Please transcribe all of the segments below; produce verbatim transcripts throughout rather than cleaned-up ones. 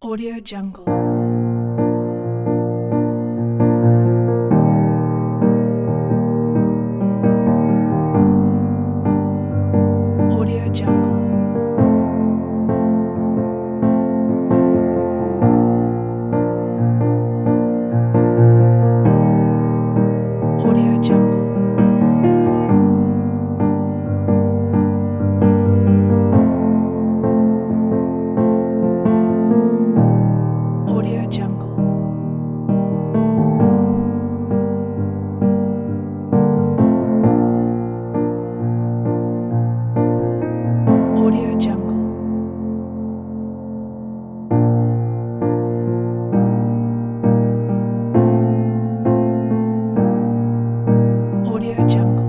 Audio Jungle. Audio Jungle. Audio Jungle. Audio Jungle. Audio Jungle. Audio Jungle.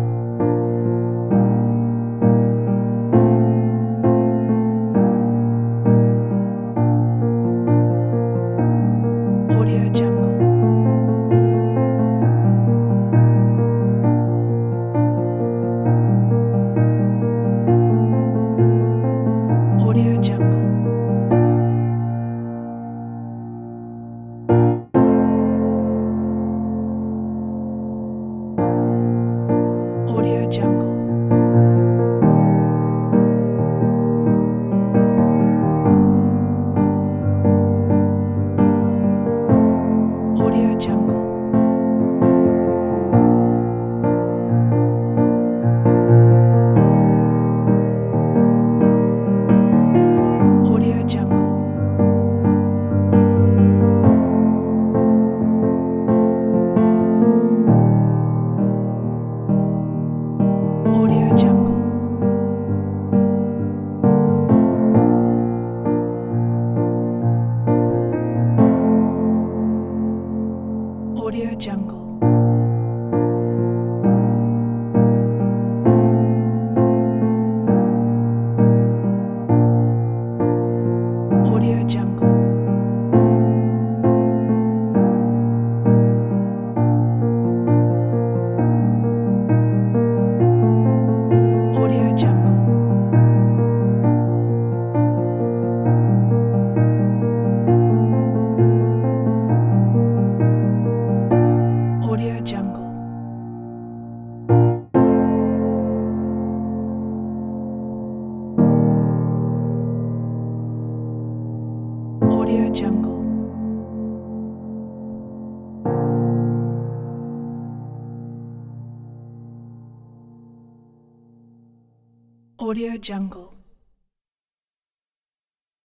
Audio Jungle. Audio Jungle. Audio Jungle. Audio Jungle. Audio Jungle. Audio Jungle. Audio Jungle. Audio Jungle. Audio Jungle. Audio Jungle. Audio Jungle. Audio Jungle.